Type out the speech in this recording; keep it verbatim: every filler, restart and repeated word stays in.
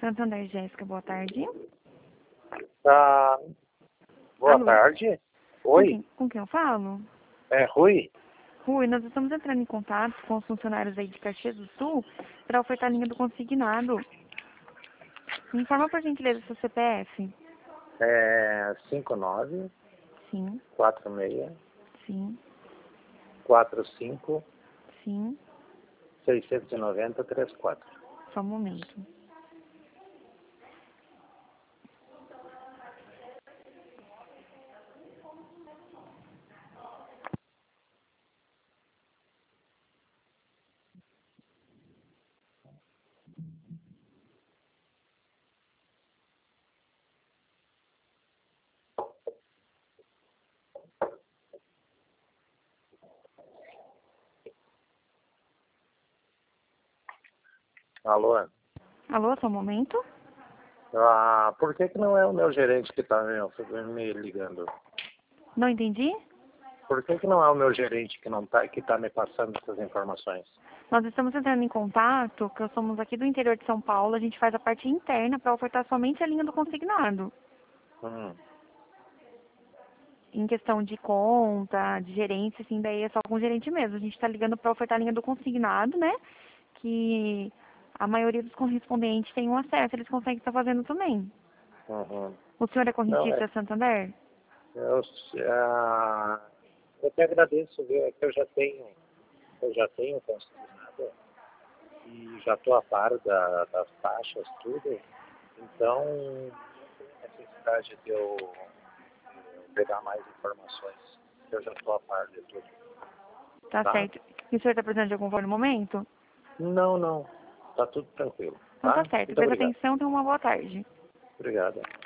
Santander, Jéssica, boa tarde. Ah, boa Alô? tarde. Com Oi, quem, com quem eu falo? é Rui? Rui, nós estamos entrando em contato com os funcionários aí de Caxias do Sul para ofertar a linha do consignado. Me informa por gentileza seu C P F. É cinco nove Sim, quatro seis sim, quatro cinco sim. seis nove zero três quatro. Só um momento. Alô? Alô, só um momento. Ah, por que que não é o meu gerente que está me, me ligando? Não entendi? Por que que não é o meu gerente que não tá, que está me passando essas informações? Nós estamos entrando em contato, que nós somos aqui do interior de São Paulo, a gente faz a parte interna para ofertar somente a linha do consignado. Hum, Em questão de conta, de gerência, assim, daí é só com o gerente mesmo. A gente está ligando para ofertar a linha do consignado, né? Que a maioria dos correspondentes tem um acesso, eles conseguem estar fazendo também. uhum. O senhor é Não, é, correntista Santander? eu, ah, eu te agradeço, viu? É que eu já tenho, eu já tenho consignado e já estou a par da, das taxas, tudo. Então, necessidade de eu pegar mais informações, que eu já estou a par de tudo, Tá tá? certo. E o senhor está precisando de algum valor no momento? Não, não, tá tudo tranquilo, Então tá tá? certo. Muito Pela obrigado. atenção, tenha uma boa tarde. Obrigado.